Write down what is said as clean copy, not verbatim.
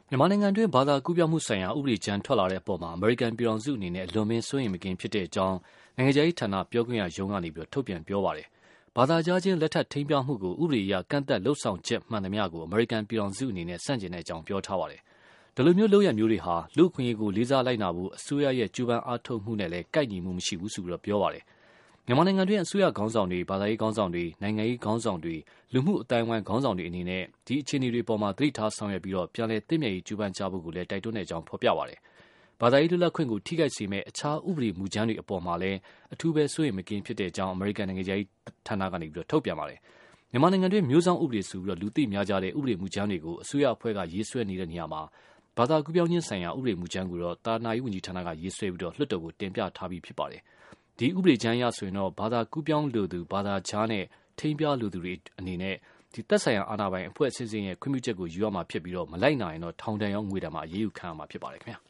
မြန်မာနိုင်ငံတွင်းဘာသာကူးပြောင်းမှုဆိုင်ရာဥပဒေကြမ်းထွက်လာတဲ့အပေါ်မှာအမေရိကန်ပြည်ထောင်စုအနေနဲ့လွန်မင်းစိုးရိမ်မကင်းဖြစ်တဲ့အကြောင်းနိုင်ငံခြားရေးဌာနပြောခွင့်ရရုံးကနေထုတ်ပြန်ပြောပါတယ်။ဘာသာကြားချင်းလက်ထပ်ထိမ်းပြောင်းမှုကိုဥပဒေအရကန့်သက်လှုပ်ဆောင်ချက်မှန်သမျှကိုအမေရိကန်ပြည်ထောင်စုအနေနဲ့ဆန့်ကျင်တဲ့အကြောင်းပြောထားပါတယ်။ဒီလိုမျိုးလုပ်ရမျိုးတွေဟာလူ့အခွင့်အရေးကိုလေးစားလိုက်နာဖို့အစိုးရရဲ့ကြိုးပမ်းအားထုတ်မှုနဲ့လည်းကိုက်ညီမှုမရှိဘူးဆိုပြီးပြောပါတယ်။မြန်မာနိုင်ငံတွင်းအစိုးရခေါင်းဆောင်တွေဘာသာရေးခေါင်းဆောင်တွေနိုင်ငံရေးခေါင်းဆောင်တွေလူမှုအတိုင်းအဝိုင်းခေါင်းဆောင်တွေအနေနဲ့ဒီအခြေအနေတွေပေါ်မှာသတိထားဆောင်ရွက်ပြီးပြန်လည်သင့်မြတ်ရေးကြိုးပမ်းကြဖို့ကိုလည်းတိုက်တွန်းတဲ့အကြောင်းဖော်ပြပါတယ်။ဘာသာရေးလွတ်လပ်ခွင့်ကိုထိခိုက်စေမဲ့အခြားဥပဒေမူကြမ်းတွေအပေါ်မှာလည်းအထူးပဲစိုးရိမ်မကင်းဖြစ်တဲ့အကြောင်းအမေရိကန်နိုင်ငံခြားရေးဌာနကနေထုတ်ပြန်ပါတယ်။မြန်မာနိုင်ငံတွင်းမျိုးစောင်းဥပဒေဆိုပြီးလူသိများကြတဲ့ဥပဒေမူကြမ်းတွေကိုအစိုးရအဖွဲ့ကရေးဆွဲနေတဲ့နေရာမှာဘာသာကူးပြောင်းခြင်းဆိုင်ရာဥပဒေမူကြမ်းကိုတော့သာနာရေးဝန်ကြီးဌာနကရေးဆွဲပြီးလွှတ်တော်ကိုတင်ပြထားပြီးဖြစ်ပါတယ်။ဒီဥပဒေကြမ်းအရဆိုရင်တော့ဘာသာကူးပြောင်းလိုသူဘာသာခြားနဲ့ထိမ်းပြောလိုသူတွေအနေနဲ့ဒီသက်ဆိုင်ရာအာဏာပိုင်အဖွဲ့အစည်းရဲ့ခွင့်ပြုချက်ကိုယူရမှာဖြစ်ပြီးမလိုက်နိုင်ရင်တော့ထောင်ဒဏ်ရောငွေဒဏ်မှာအရေးယူခံရမှာဖြစ်ပါတယ်ခင်ဗျာ။